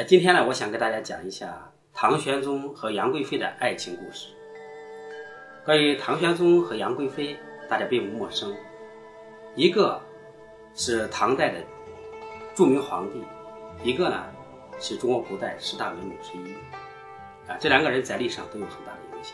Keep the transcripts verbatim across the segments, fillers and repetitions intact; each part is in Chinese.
今天呢，我想给大家讲一下唐玄宗和杨贵妃的爱情故事。关于唐玄宗和杨贵妃，大家并不陌生，一个是唐代的著名皇帝，一个呢是中国古代十大美女之一。啊，这两个人在历史上都有很大的影响。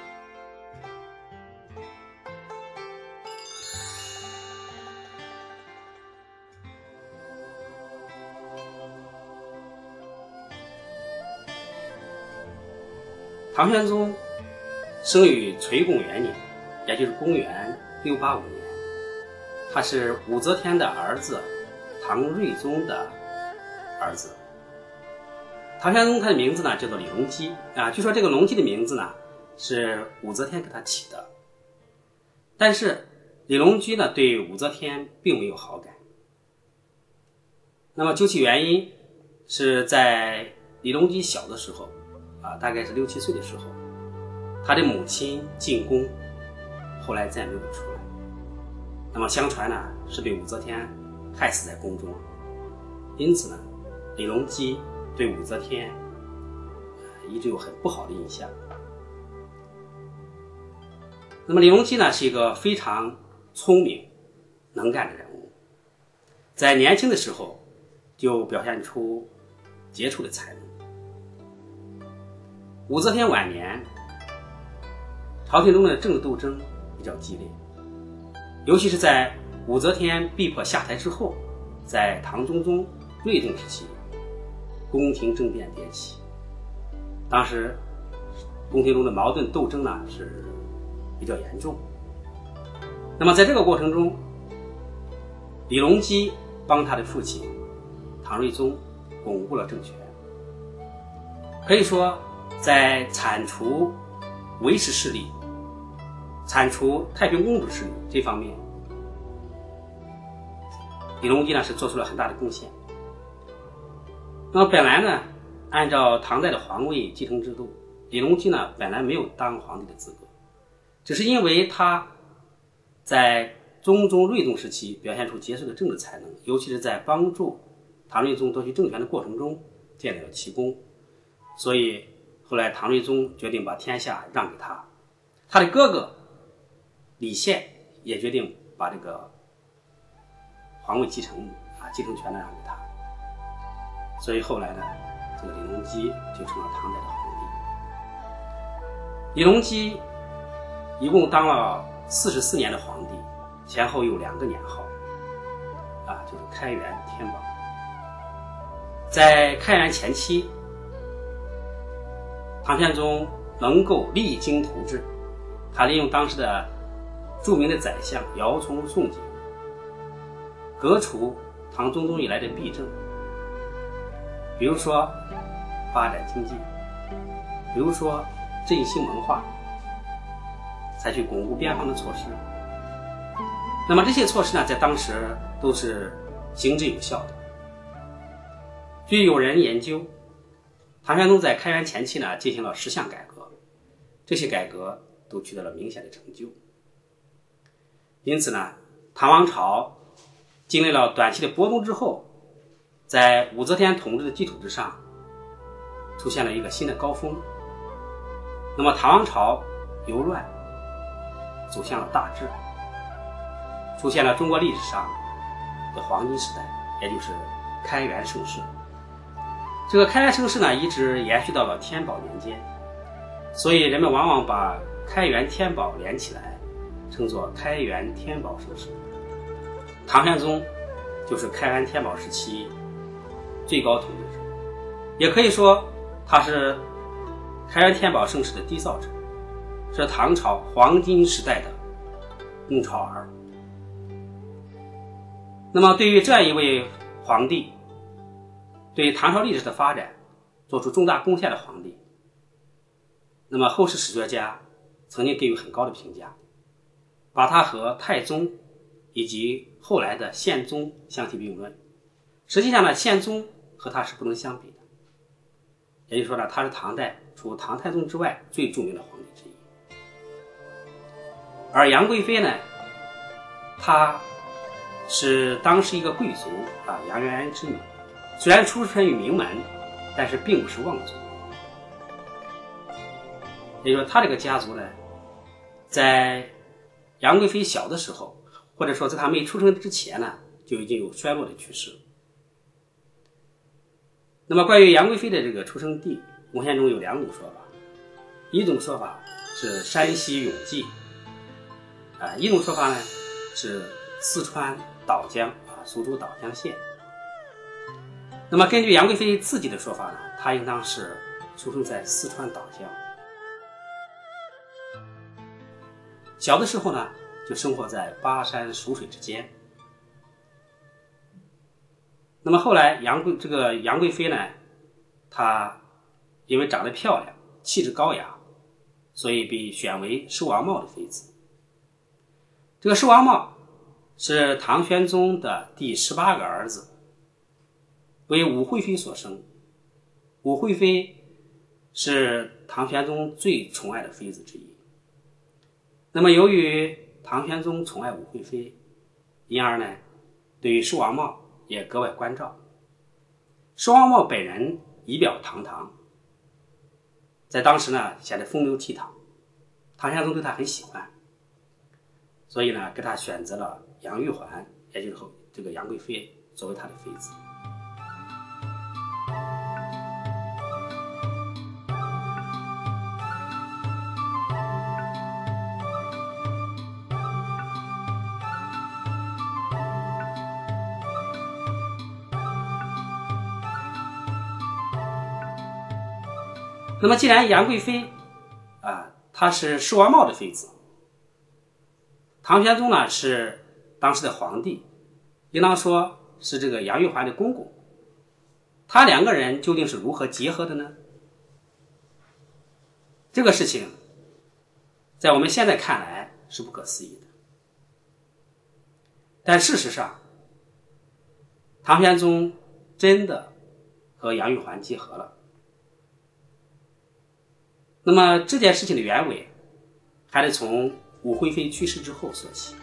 唐玄宗生于垂贡元年，也就是公元六八五年，他是武则天的儿子唐睿宗的儿子。唐玄宗他的名字呢叫做李隆基啊，据说这个隆基的名字呢是武则天给他起的，但是李隆基呢对武则天并没有好感。那么究其原因，是在李隆基小的时候啊，大概是六七岁的时候，他的母亲进宫，后来再没有出来。那么相传呢是被武则天害死在宫中，因此呢李隆基对武则天一直有很不好的印象。那么李隆基呢是一个非常聪明能干的人物，在年轻的时候就表现出杰出的才能。武则天晚年，朝廷中的政治斗争比较激烈，尤其是在武则天被迫下台之后，在唐中宗睿宗时期，宫廷政变迭起。当时宫廷中的矛盾斗争呢是比较严重。那么在这个过程中，李隆基帮他的父亲唐睿宗巩固了政权，可以说在铲除维氏势力、铲除太平公主势力这方面，李隆基呢是做出了很大的贡献。那么本来呢，按照唐代的皇位继承制度，李隆基呢本来没有当皇帝的资格，只是因为他在中宗睿宗时期表现出杰出的政治才能，尤其是在帮助唐睿宗夺取政权的过程中建立了奇功，所以后来唐睿宗决定把天下让给他，他的哥哥李宪也决定把这个皇位继承啊继承权呢让给他，所以后来呢，这个李隆基就成了唐代的皇帝。李隆基一共当了四十四年的皇帝，前后有两个年号，啊，就是开元、天宝。在开元前期，唐玄宗能够励精图治，他利用当时的著名的宰相姚崇、宋璟，革除唐中宗以来的弊政，比如说发展经济，比如说振兴文化，采取巩固边防的措施。那么这些措施呢，在当时都是行之有效的。据有人研究，唐玄宗在开元前期呢进行了十项改革，这些改革都取得了明显的成就。因此呢，唐王朝经历了短期的波动之后，在武则天统治的基础之上，出现了一个新的高峰。那么唐王朝由乱走向了大治，出现了中国历史上的黄金时代，也就是开元盛世。这个开元盛世呢一直延续到了天宝年间，所以人们往往把开元天宝连起来称作开元天宝盛世。唐玄宗就是开元天宝时期最高统治者，也可以说他是开元天宝盛世的缔造者，是唐朝黄金时代的孟超儿。那么对于这样一位皇帝，对唐朝历史的发展做出重大贡献的皇帝，那么后世史学家曾经给予很高的评价，把他和太宗以及后来的宪宗相提并论。实际上呢，宪宗和他是不能相比的，也就是说呢，他是唐代除唐太宗之外最著名的皇帝之一。而杨贵妃呢，她是当时一个贵族啊，杨元安之女，虽然出身于名门， 但是并不是望族。也就是说，他这个家族呢，在杨贵妃小的时候，或者说在他没出生之前呢，就已经有衰落的趋势。那么关于杨贵妃的这个出生地，文献中有两种说法，一种说法是山西永济，啊，一种说法呢是四川岛江啊，苏州岛江县。那么根据杨贵妃自己的说法呢，她应当是出生在四川岛江。小的时候呢，就生活在巴山蜀水之间。那么后来杨贵这个杨贵妃呢，她因为长得漂亮，气质高雅，所以被选为寿王茂的妃子。这个寿王茂是唐玄宗的第十八个儿子，为武惠妃所生。武惠妃是唐玄宗最宠爱的妃子之一。那么由于唐玄宗宠爱武惠妃，因而呢，对于寿王茂也格外关照。寿王茂本人仪表堂堂，在当时呢显得风流倜傥，唐玄宗对他很喜欢，所以呢给他选择了杨玉环，也就是这个杨贵妃作为他的妃子。那么既然杨贵妃啊，她是寿王茂的妃子，唐玄宗呢是当时的皇帝，应当说是这个杨玉环的公公，他两个人究竟是如何结合的呢？这个事情在我们现在看来是不可思议的，但事实上唐玄宗真的和杨玉环结合了。那么这件事情的原委还得从武惠妃去世之后说起。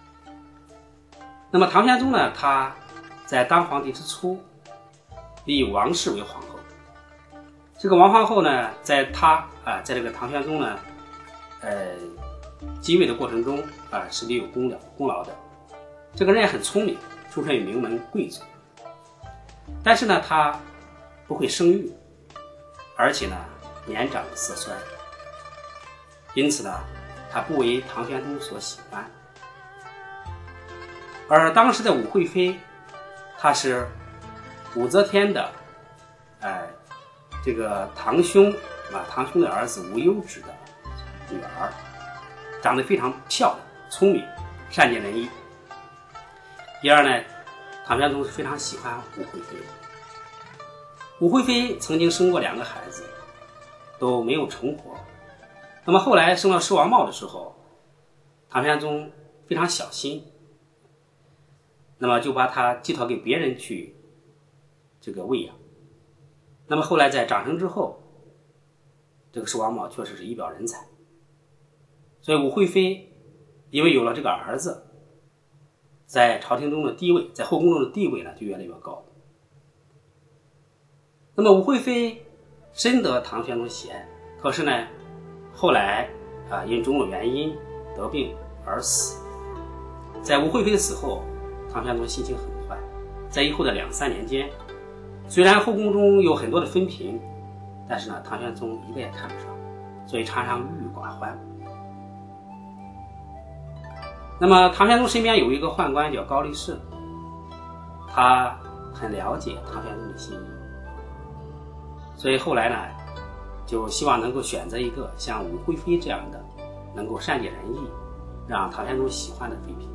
那么唐玄宗呢，他在当皇帝之初立王氏为皇后。这个王皇后呢，在他啊，在这个唐玄宗呢，呃，继位的过程中啊，是立有功劳功劳的。这个人也很聪明，出身于名门贵族，但是呢，他不会生育，而且呢，年长色衰，因此呢，他不为唐玄宗所喜欢。而当时的武惠妃，她是武则天的，呃，这个堂兄啊，堂兄的儿子武攸之的女儿，长得非常漂亮、聪明、善解人意。第二呢，唐玄宗是非常喜欢武惠妃。武惠妃曾经生过两个孩子，都没有成活。那么后来生了寿王茂的时候，唐玄宗非常小心，那么就把他寄托给别人去这个喂养。那么后来在长成之后，这个寿王茂确实是一表人才，所以武惠妃因为有了这个儿子，在朝廷中的地位，在后宫中的地位呢就越来越高。那么武惠妃深得唐玄宗喜爱，可是呢，后来啊因种种原因得病而死。在武惠妃死后，唐玄宗心情很坏，在以后的两三年间，虽然后宫中有很多的妃嫔，但是呢，唐玄宗一个也看不上，所以常常郁郁寡欢。那么唐玄宗身边有一个宦官叫高力士，他很了解唐玄宗的心意，所以后来呢，就希望能够选择一个像武惠妃这样的，能够善解人意，让唐玄宗喜欢的妃嫔。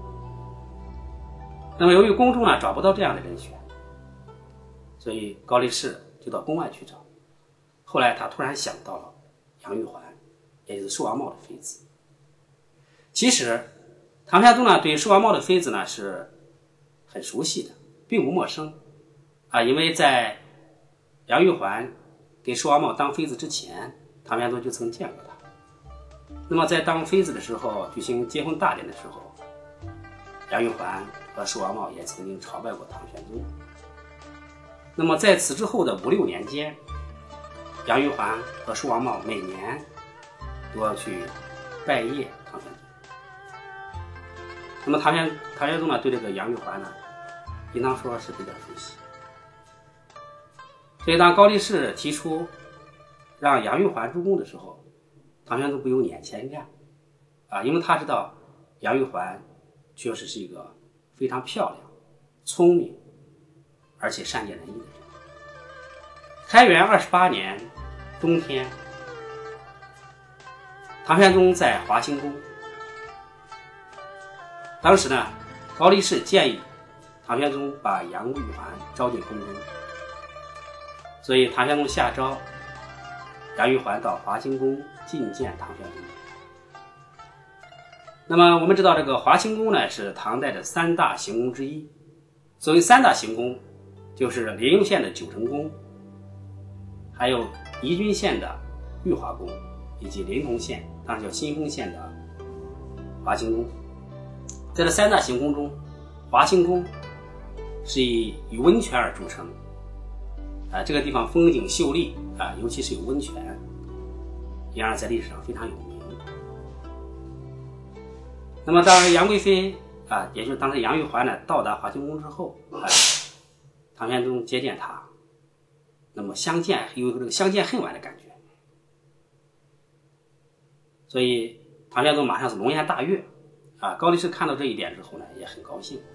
那么由于宫中呢找不到这样的人选，所以高力士就到宫外去找。后来他突然想到了杨玉环，也就是寿王茂的妃子。其实唐玄宗呢对寿王茂的妃子呢是很熟悉的，并不陌生啊，因为在杨玉环给寿王茂当妃子之前，唐玄宗就曾见过她。那么在当妃子的时候，举行结婚大典的时候，杨玉环和寿王茂也曾经朝拜过唐玄宗。 那么在此之后的五六年间，杨玉环和寿王茂每年都要去拜谒唐玄宗。那么唐玄唐玄宗呢，对这个杨玉环呢，应当说是比较熟悉。所以当高力士提出让杨玉环入宫的时候，唐玄宗不由眼前一亮啊，因为他知道杨玉环确实是一个非常漂亮、聪明而且善解人意的人。开元二十八年冬天，唐玄宗在华清宫，当时呢，高力士建议唐玄宗把杨玉环招进宫中，所以唐玄宗下诏，杨玉环到华清宫觐见唐玄宗。那么我们知道，这个华清宫呢是唐代的三大行宫之一。所谓三大行宫，就是临颉县的九成宫，还有宜君县的玉华宫，以及临潼县，当然叫新丰县的华清宫。在这三大行宫中，华清宫是以以温泉而著称。啊，这个地方风景秀丽啊，尤其是有温泉，因而在历史上非常有名。那么当杨贵妃啊，也就是当时杨玉环呢到达华清宫之后，啊，唐玄宗接见她，那么相见有这个相见恨晚的感觉，所以唐玄宗马上是龙颜大悦啊。高力士看到这一点之后呢，也很高兴。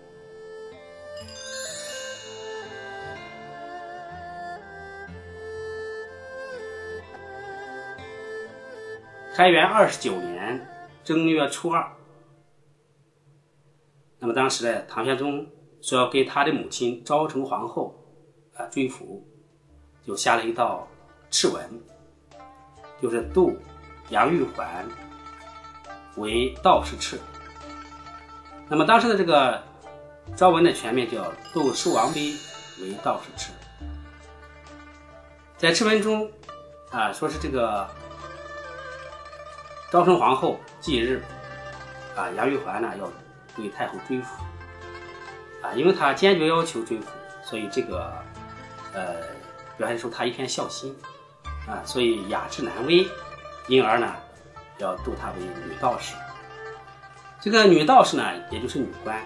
开元二十九年正月初二，那么当时呢，唐玄宗说要给他的母亲昭成皇后啊追福，就下了一道敕文，就是度杨玉环为道士敕。那么当时的这个诏文的全名叫度寿王妃为道士敕。在敕文中啊，说是这个昭成皇后忌日啊，杨玉环呢要对太后追服啊，因为她坚决要求追服，所以这个呃表现出她一片孝心啊，所以雅致难为，因而呢要度她为女道士。这个女道士呢，也就是女官。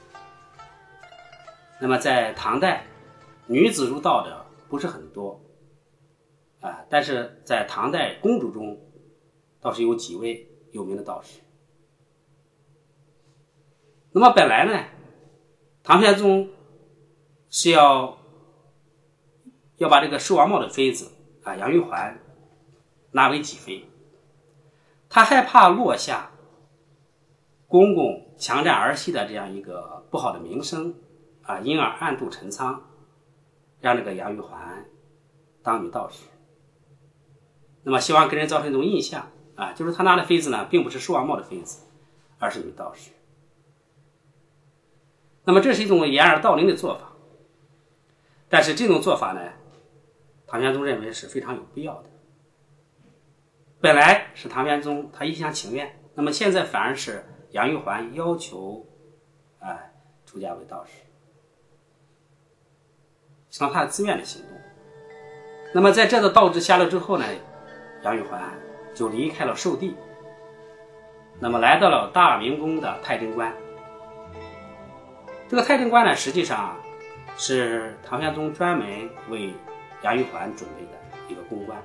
那么在唐代，女子入道的不是很多啊，但是在唐代公主中，倒是有几位有名的道士。那么本来呢，唐玄宗是要要把这个寿王茂的妃子啊杨玉环纳为己妃，他害怕落下公公强占儿媳的这样一个不好的名声啊，因而暗度陈仓，让这个杨玉环当女道士。那么希望给人造成一种印象啊，就是他拿的妃子呢，并不是寿王茂的妃子，而是女道士。那么这是一种掩耳盗铃的做法，但是这种做法呢，唐玄宗认为是非常有必要的。本来是唐玄宗他一厢情愿，那么现在反而是杨玉环要求哎出家为道士，是他的自愿的行动。那么在这个道制下了之后呢，杨玉环就离开了寿地，那么来到了大明宫的太真观。这个太真观呢，实际上是唐玄宗专门为杨玉环准备的一个宫观。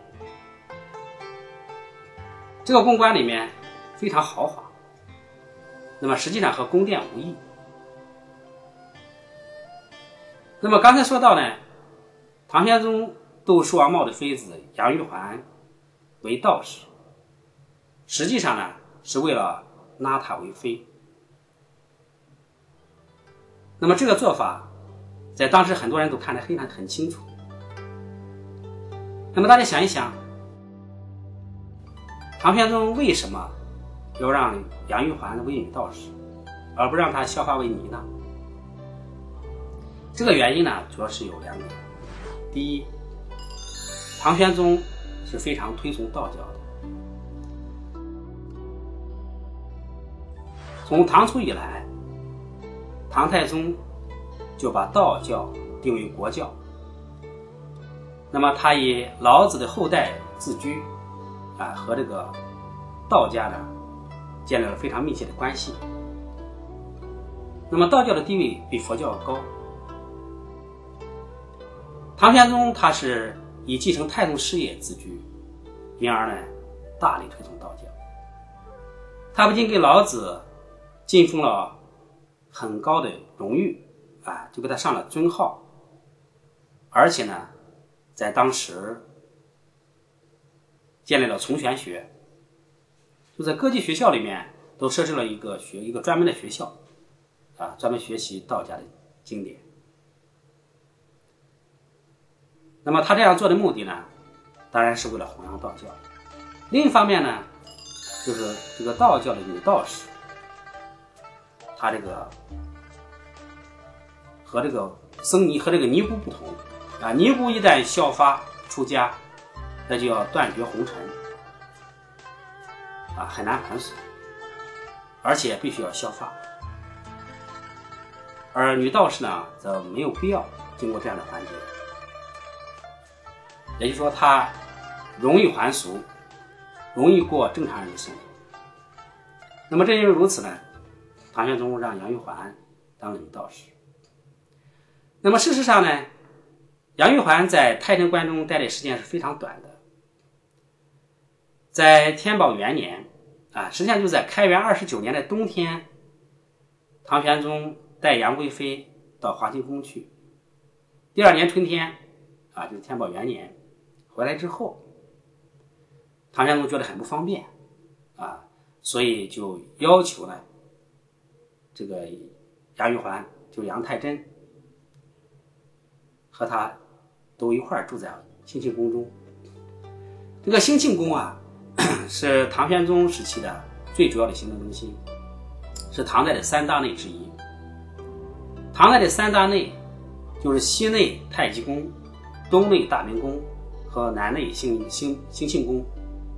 这个宫观里面非常豪华，那么实际上和宫殿无异。那么刚才说到呢，唐玄宗度寿王茂的妃子杨玉环为道士，实际上呢是为了纳她为妃。那么这个做法在当时很多人都看得非常很清楚。那么大家想一想，唐玄宗为什么要让杨玉环为女道士，而不让她效法为尼呢？这个原因呢，主要是有两点。第一，唐玄宗是非常推崇道教的。从唐初以来，唐太宗就把道教定为国教， 那么他以老子的后代自居，啊，和这个道家呢建立了非常密切的关系。那么道教的地位比佛教高。唐玄宗他是以继承太宗事业自居，因而呢大力推崇道教。他不仅给老子进封了很高的荣誉啊，就给他上了尊号，而且呢在当时建立了从玄学，就在各级学校里面都设置了一个学一个专门的学校啊，专门学习道家的经典。那么他这样做的目的呢，当然是为了弘扬道教。另一方面呢，就是这个道教的女道士，她这个和这个僧尼和这个尼姑不同啊，尼姑一旦效发出家，那就要断绝红尘啊，很难还俗，而且必须要削发。而女道士呢，则没有必要经过这样的环节，也就是说，她容易还俗，容易过正常人的生活。那么正因为如此呢，唐玄宗让杨玉环当了女道士。那么事实上呢，杨玉环在太真观中待的时间是非常短的。在天宝元年啊，实际上就在开元二十九年的冬天，唐玄宗带杨贵妃到华清宫去。第二年春天啊，就是天宝元年回来之后，唐玄宗觉得很不方便啊，所以就要求呢，这个杨玉环就杨太真和他都一块儿住在兴庆宫中。这个兴庆宫啊，是唐玄宗时期的最主要的行政中心，是唐代的三大内之一。唐代的三大内就是西内太极宫、东内大明宫和南内兴兴兴庆宫。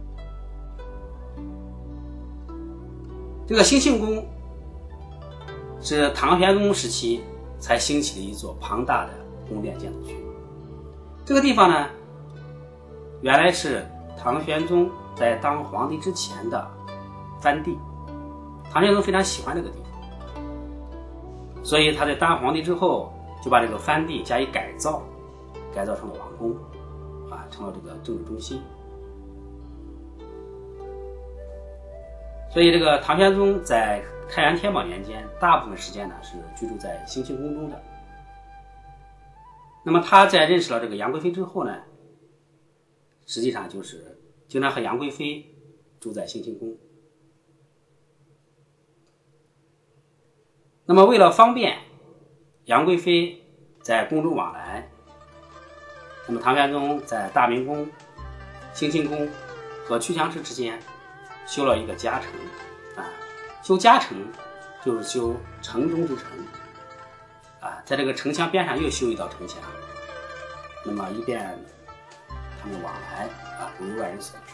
这个兴庆宫是唐玄宗时期才兴起的一座庞大的宫殿建筑群。这个地方呢，原来是唐玄宗在当皇帝之前的藩地，唐玄宗非常喜欢这个地方，所以他在当皇帝之后就把这个藩地加以改造，改造成了王宫啊，成了这个政治中心。所以这个唐玄宗在开元天宝年间大部分时间呢是居住在兴庆宫中的。那么他在认识了这个杨贵妃之后呢，实际上就是经常和杨贵妃住在兴庆宫。那么为了方便杨贵妃在宫中往来，那么唐玄宗在大明宫、兴庆宫和曲江池之间修了一个夹城啊，修夹城就是修城中之城啊，在这个城墙边上又修一道城墙，那么以便他们往来啊，不为外人所知。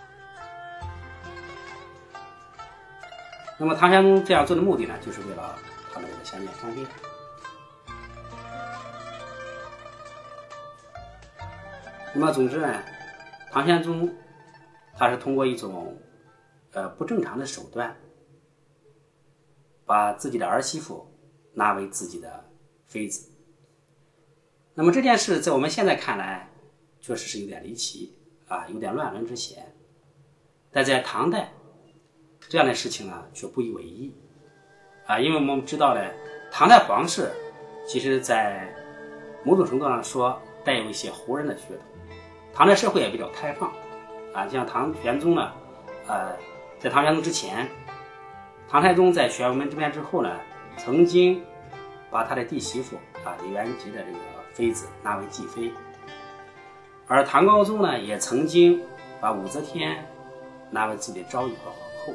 那么唐玄宗这样做的目的呢，就是为了他们这个相见方便。那么总之呢，唐玄宗他是通过一种呃不正常的手段，把自己的儿媳妇纳为自己的妃子。那么这件事在我们现在看来确实是有点离奇啊，有点乱伦之嫌，但在唐代这样的事情呢却不以为意啊，因为我们知道呢，唐代皇室其实在某种程度上说带有一些胡人的血统，唐代社会也比较开放啊，像唐玄宗呢，呃，在唐玄宗之前，唐太宗在玄武门之变之后呢，曾经把他的弟媳妇啊李元吉的这个妃子纳为继妃，而唐高宗呢也曾经把武则天纳为自己的昭仪和皇后。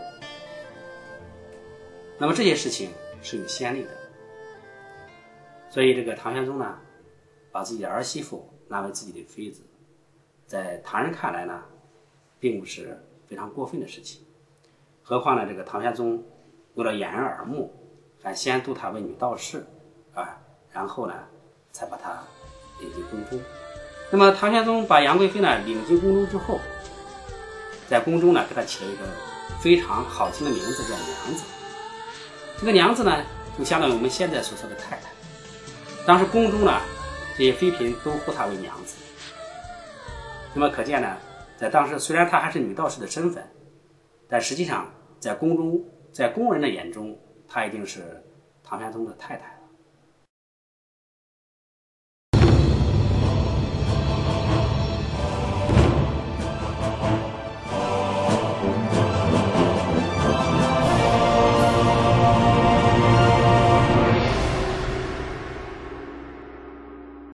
那么这些事情是有先例的，所以这个唐玄宗呢，把自己的儿媳妇纳为自己的妃子，在唐人看来呢，并不是非常过分的事情。何况呢，这个唐玄宗为了掩人耳目，还先督她为女道士啊，然后呢，才把她引进宫中。 那么唐玄宗把杨贵妃呢领进宫中之后，在宫中呢给她起了一个非常好听的名字，叫娘子。这个娘子呢就相当于我们现在所说的太太。当时宫中呢这些妃嫔都呼她为娘子。那么可见呢，在当时虽然她还是女道士的身份，但实际上在宫中，在宫人的眼中，她一定是唐玄宗的太太。